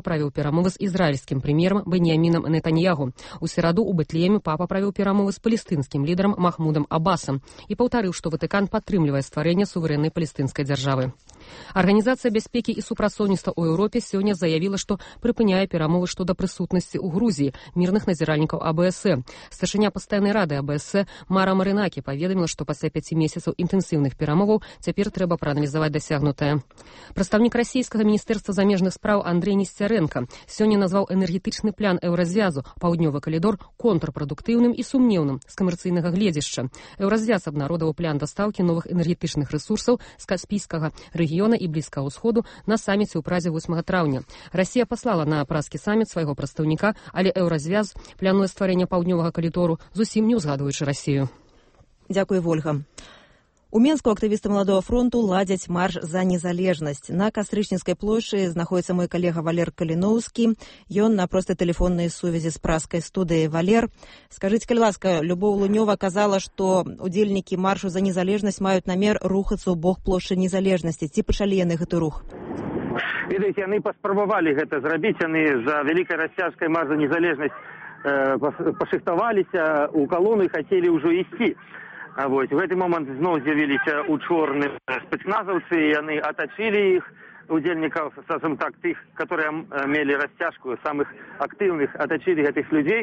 правіў перамовы з ізраільскім прэм'ерам Беньямінам Нетаньягу. У сераду ў Бэтлееме папа правіў перамовы з палестынскім лідарам Махмудам Аббасам і паўтарыў, што Ватыкан падтрымлівае стварэнне суверэннай палестынскай дзяржавы. Арганізацыя бяспекі і супрацоўніцтва ў Еўропе сёння заявіла, што прыпыняе перамовы што да прысутнасці ў Грузіі мірных назіральнікаў АБС. Старшыня пастаяннай рады АБС Мара Марынакі паведаміла, што пасля 5 месяцаў інтэнсіўных перамоваў цяпер трэба прааналізаваць дасягнутае. Прадстаўнік расійскага міністэрства замежных спраў Андрэй Несцярэнка сёння назваў энергетычны план еўразвязу паўднёвы калідор контрпрадуктыўным і сумнеўным з камерцыйнага гледзяшча. Еўразвяз абнародаваў план дастаўкі новых энергетычных рэсурсаў з каспійскага рэгіёна і блізкага ўсходу на саміце ў Празе 8 траўня. Расія паслала на празкі саміт свайго прадстаўніка, але еўразвяз плануе стварэнне паўднёвага калідору, зусім не ўзгадваючы Расію. Дзякуй, Вольга. У Менску актывісты Маладога фронту ладзяць марш за незалежнасць. На Кастрычніцкай плошчы знаходзіцца мой калега Валер Каліноўскі. Ён на простай тэлефоннай сувязі з праскай студыяй. Валер, скажыце, калі ласка, Любоў Лунёва казала, што удзельнікі маршу за незалежнасць маюць намер рухацца ў бок плошчы незалежнасці. Ці пачалі яны гэты рух? Ведаеце, яны паспрабавалі гэта зрабіць, яны за вялікай расцяжкай марш за незалежнасць пашыхтаваліся ў калону і хацелі ўжо ісці. В гэты момант зноў з'явіліся у чорным спецназаўцы, яны атачылі іх, удзельнікаў, скажем так, тых, которые мелі расцяжку, самых актыўных, атачылі гэтых людзей.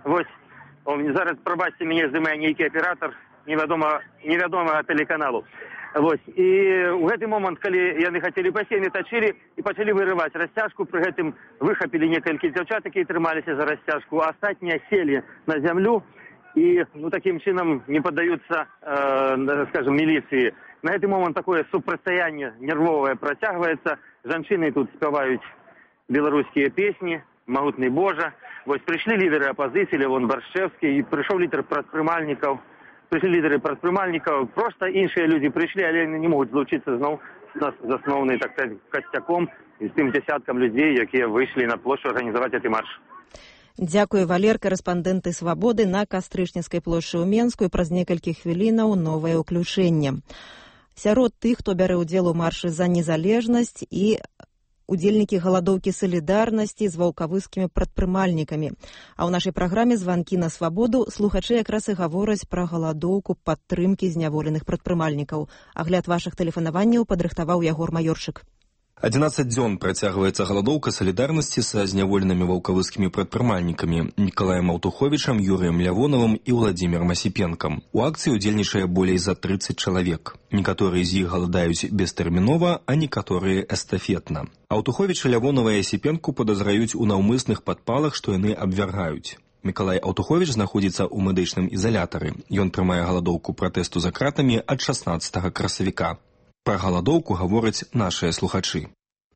Зараз, прабачце мяне, здымае нейкі аператар невядомага тэлеканалу. І ў гэты момант, калі яны хацелі пайсці, яны тачылі і пачалі вырываць расцяжку, пры гэтым выхапілі некалькі дзяўчат, якія трымаліся за расцяжку, а астатнія селі на зямлю і такім чынам не паддаюцца, скажем, міліцыі. На гэты момант такое супрацьстаянне нервовае працягваецца. Жанчыны тут спяваюць беларускія песні, «Магутны Божа». Прыйшлі лідары апазіцыі, Левон Баршчэўскі, і прыйшоў лідар прадпрымальнікаў. Прыйшлі лідары прадпрымальнікаў, проста іншыя людзі прыйшлі, але яны не могуць злучыцца зноў з асноўнай, так сказаць, касцяком і з тым дзясяткам людзей, якія выйшлі на плошчу арганізаваць гэты марш. Дзякуй, Валер, карэспандэнты «Свабоды» на Кастрычніцкай плошчы ў Менску, і праз некалькі хвілінаў новае ўключэнне. Сярод тых, хто бярэ ўдзел у маршы за незалежнасць, і удзельнікі галадоўкі салідарнасці з ваўкавыскімі прадпрымальнікамі. А ў нашай праграме «Званкі на свабоду» слухачы якраз і гавораць пра галадоўку падтрымкі зняволеных прадпрымальнікаў. Агляд вашых тэлефанаванняў падрыхтаваў Ягор Маёрчык. 11 дзён працягваецца галадоўка салідарнасці са зняволенымі ваўкавыскімі прадпрымальнікамі Нікалаем Аўтуховічам, Юрыем Лявонавым і Владзімірам Асіпенкам. У акцыі удзельнічае болей за 30 чалавек. Некаторыя з іх галадаюць бестэрмінова, а некаторыя эстафетна. Аўтуховіча, Лявонава і Асіпенку падазраюць у наўмысных падпалах, што яны абвяргаюць. Мікалай Аўтуховіч знаходзіцца ў медычным ізалятары. Ён прымае галадоўку пратэсту за кратамі ад 16 красавіка. Про голодовку говорят наши слухачи.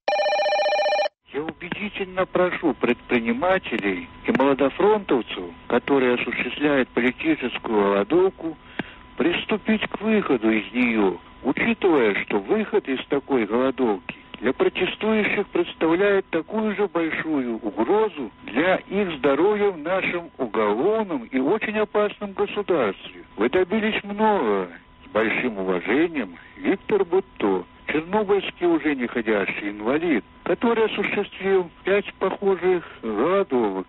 Я убедительно прошу предпринимателей и молодофронтовцев, которые осуществляют политическую голодовку, приступить к выходу из нее, учитывая, что выход из такой голодовки для протестующих представляет такую же большую угрозу для их здоровья в нашем уголовном и очень опасном государстве. Вы добились многого. С большим уважением, Виктор Бутто, чернобыльский уже не ходящий инвалид, который осуществил 5 похожих голодовок.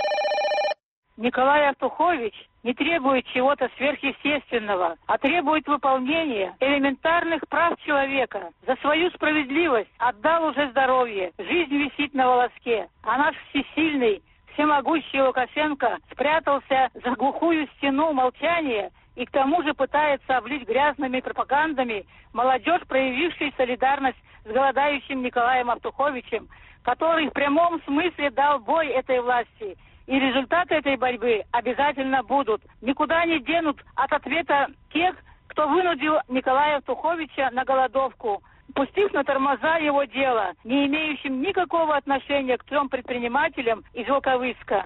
Николай Аўтухович не требует чего-то сверхъестественного, а требует выполнения элементарных прав человека. За свою справедливость отдал уже здоровье, жизнь висит на волоске, а наш всесильный, всемогущий Лукашенко спрятался за глухую стену молчания и к тому же пытается облить грязными пропагандами молодежь, проявившую солидарность с голодающим Николаем Аўтуховичем, который в прямом смысле дал бой этой власти. И результаты этой борьбы обязательно будут. Никуда не денут от ответа тех, кто вынудил Николая Аўтуховича на голодовку, пустив на тормоза его дело, не имеющим никакого отношения к 3 предпринимателям из Волковыска.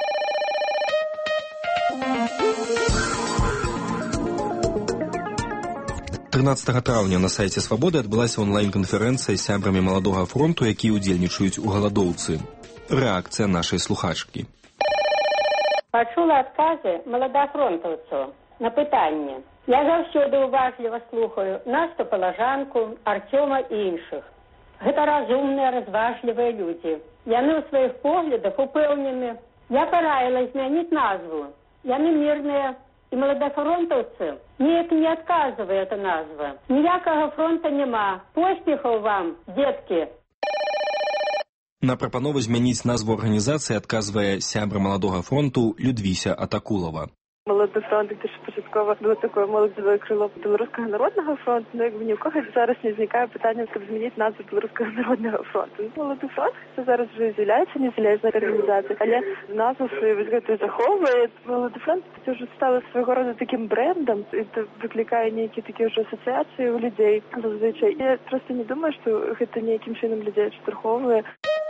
13 траўня на сайце «Свабоды» адбылася онлайн-канферэнцыя з сябрамі маладога фронту, якія ўдзельнічаюць у галадоўцы. Рэакцыя нашай слухачкі. Пачула адказы маладафронтаўцаў на пытанне. Я заўсёды уважліва слухаю Насту Палажанку, Артёма і іншых. Гэта разумныя, разважлівыя людзі. Яны ў сваіх поглядах упэўнены. Я параіла змяніць назву. Яны мірныя. І маладафронтаўцы неяк не адказвае эта назва. Ніякага фронта няма. Поспехаў вам, дзеткі. На прапанову змяніць назву арганізацыі адказвае сябра маладога фронту Людвіся Атакулова. Молодий фронт, як початково було таке молодове крило Білоруського народного фронту, ну якби ні у кого зараз не зникає питання, щоб змінити назву Білоруського народного фронту. Молодий фронт, це зараз вже з'являється незалежна організація, але назву свою відкрито заховує. Молодий фронт це вже стало свого роду таким брендом, і це викликає ніякі такі вже асоціації у людей зазвичай. Я просто не думаю, що це ніяким чином людей штурховує.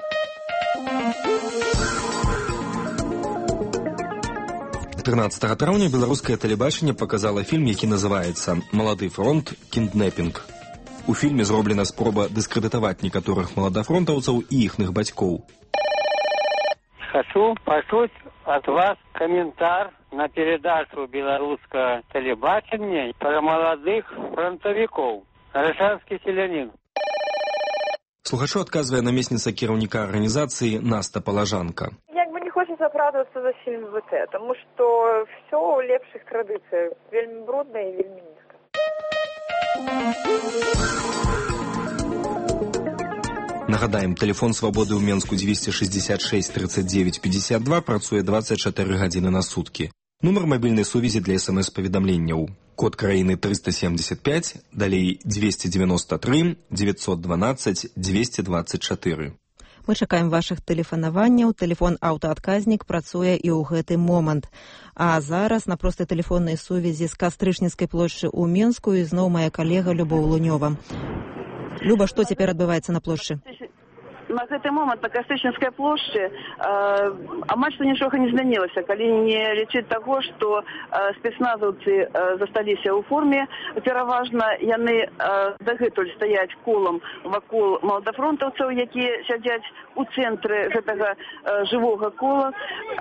13 траўня беларускае тэлебачанне паказала фільм, які называецца «Малады фронт. Кіднэпінг». У фільме зроблена спроба дыскрэдытаваць некаторых маладафронтаўцаў і іхных бацькоў. Хочу почуть от вас комментарий на передачу белорусского телебачения про молодых фронтовиков. Рашанский селянин. Слухачу адказвае намесніца кіраўніка арганізацыі Наста Палажанка. Хочется оправдываться за фильм ВТ, потому что все у лепших традиций. Вельми брудно и вельми низко. Нагадаем, тэлефон свабоды ў Менску 266 39 52 працуе 24 гадзіны на суткі. Нумар мабільнай сувязі для СМС-паведамленняў. Код краіны 375, далей 293 912 224. Мы чакаем вашых тэлефанаванняў. Тэлефон аўтаадказнік працуе і ў гэты момант. А зараз на простай тэлефоннай сувязі з Кастрычніцкай плошчы ў Менску ізноў моя калега Любоў Лунёва. Люба, што цяпер адбываецца на плошчы? На гэты момант на Кастрычніцкай плошчы амаль што нічога не змянілася, калі не лічыць таго, што спецназаўцы засталіся ў форме. Пераважна яны дагэтуль стаяць колам вакол маладафронтаўцаў, якія сядзяць у цэнтры гэтага жывога кола.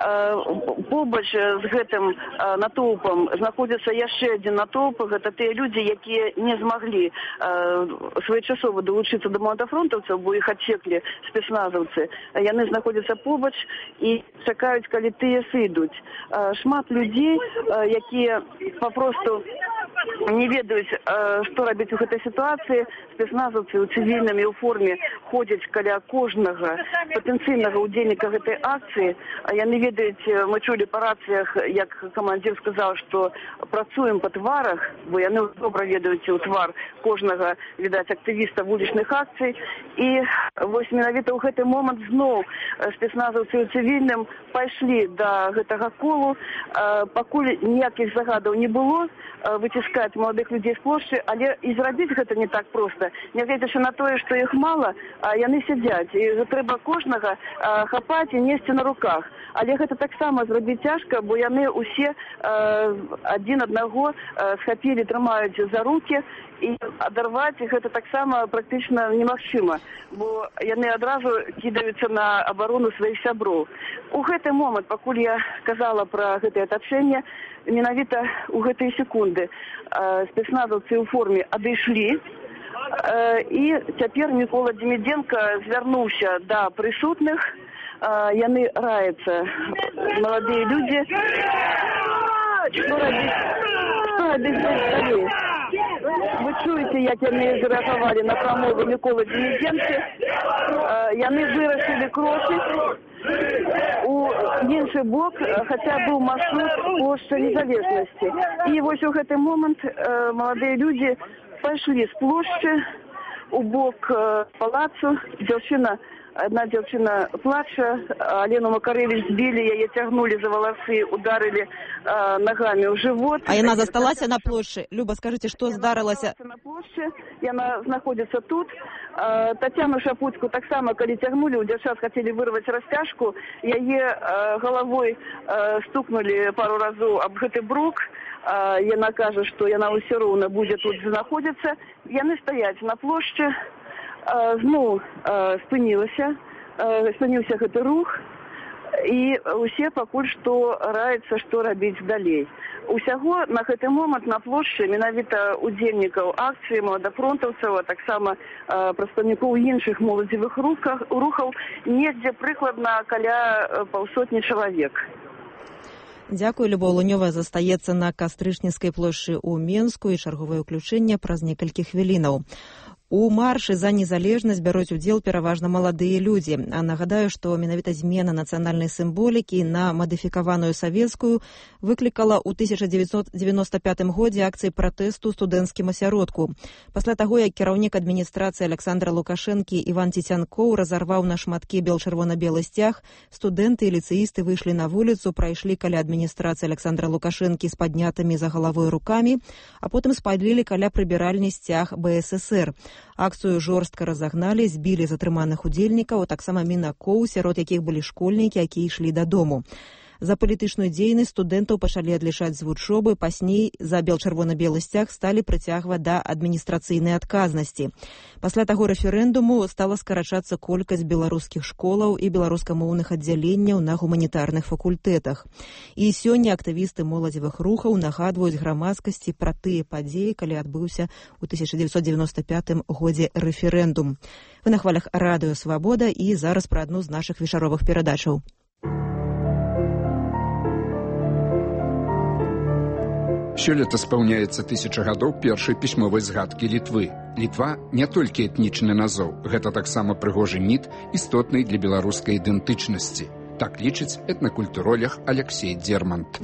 Побач з гэтым натоўпам знаходзіцца яшчэ адзін натоўп. Гэта тыя людзі, якія не змаглі своечасова далучыцца да маладафронтаўцаў, бо іх адсеклі спецназаўцы. Яны знаходзяцца побач і чакаюць, калі тыя сыдуць. Шмат людзей, якія папросту не ведаюць, што рабіць у гэтай сітуацыі. Спецназаўцы ў цывільным і ў форме ходзяць каля кожнага патэнцыйнага ўдзельніка гэтай акцыі. Яны ведаюць, мы чулі па рацыях, як камандзір сказаў, што працуем па тварах, бо яны добра ведаюць у твар кожнага, відаць, актывіста вулічных акцый. І вось менавіта ў гэты момант зноў спецназаўцы ў цывільным пайшлі да гэтага колу. Пакуль ніякіх загадаў не было выціскаць маладых людзей з плошчы, але і зрабіць гэта не так проста. Нягледзячы на тое, што іх мала, яны сядзяць. І трэба кожнага хапаць і несці на руках. Але гэта таксама зрабіць цяжка, бо яны ўсе адзін аднаго схапілі, трымаюць за рукі, і адарваць гэта таксама практычна немагчыма, бо яны адразу кідаюцца на абарону сваіх сяброў. У гэты момант, пакуль я казала пра гэтае атачэнне, менавіта ў гэтыя секунды спецназаўцы ў форме адышлі, і цяпер Мікола Демідзенка звярнуўся да прысутных. Яны раяцца, маладыя людзі. Што рабіць далей? Вы чуеце, як яны зарэагавалі на прамову Міколы Демідзенкі. Яны вырашылі крочыць у іншы бок, хаця быў маршрут плошчы Незалежнасці. І вось у гэты момант маладыя людзі пайшлі з плошчы у бок палацу. Одна дзяўчына плача, Алену Макаревич збілі, яе цягнулі за валасы, ударылі нагамі ў жывот. А яна засталася на плошчы? Люба, скажыце, што здарылася? На плошчы, яна знаходзіцца тут. Тацяну Шапуцку таксама, калі цягнулі, у дзяўчат хацелі вырваць расцяжку, яе галавой стукнулі пару разоў аб гэты брук. Яна кажа, што яна ўсё роўна будзе тут знаходзіцца. Яны стаяць на плошчы. Зноў спыніўся гэты рух. і ўсе пакуль што раюцца, што рабіць далей. Усяго на гэты момант на плошчы менавіта удзельнікаў акцыі, маладафронтаўцаў, а таксама прадстаўнікоў іншых моладзевых рухаў недзе прыкладна каля паўсотні чалавек. Дзякую. Любоў Лунёва застаецца на Кастрычніцкай плошчы ў Менску і чарговае ўключэнне праз некалькі хвілінаў. У маршы за незалежнасць бяруць удзел пераважна маладыя людзі. А нагадаю, што менавіта змена нацыянальнай сімволікі на мадыфікаваную савецкую выклікала ў 1995 годзе акцыі пратэсту студэнцкім асяродку. Пасля таго, як кіраўнік адміністрацыі Александра Лукашэнкі Іван Цецянкоў разарваў на шматкі бел-чырвона-белы сцяг, студэнты і ліцэісты выйшлі на вуліцу, прайшлі каля адміністрацыі Александра Лукашэнкі з паднятымі за галавой рукамі, а потым спалілі каля прыбіральні сцяг БССР. Акцыю жорстка разагналі, збілі затрыманых удзельнікаў, а таксама мінакоў, сярод якіх былі школьнікі, якія ішлі дадому. За палітычную дзейнасць студэнтаў пачалі адлічаць з вучобы, пазней за бел-чырвона-белы сцяг сталі прыцягваць да адміністрацыйнай адказнасці. Пасля таго рэферэндуму стала скарачацца колькасць беларускіх школаў і беларускамоўных аддзяленняў на гуманітарных факультэтах. І сёння актывісты моладзевых рухаў нагадваюць грамадскасці пра тыя падзеі, калі адбыўся ў 1995 годзе рэферэндум. Вы на хвалях радыё «Свабода» і зараз пра адну з нашых вечаровых перадачаў. Сёлета спаўняецца 1000 гадоў першай пісьмовай згадкі Літвы. Літва не толькі этнічны назоў, гэта таксама прыгожы міт, істотны для беларускай ідэнтычнасці. Так лічыць этнакультуролог Алексей Дермант.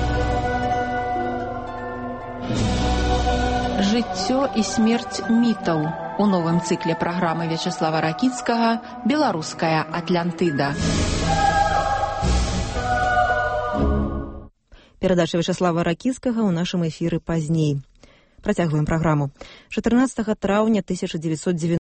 Жыццё і смерць мітаў. У новым цыкле праграмы Вячеслава Ракіцкага «Беларуская Атлантыда». Перадача Вячеслава Ракіцкага ў нашым эфіры пазней. Працягваем праграму. 14 траўня 1990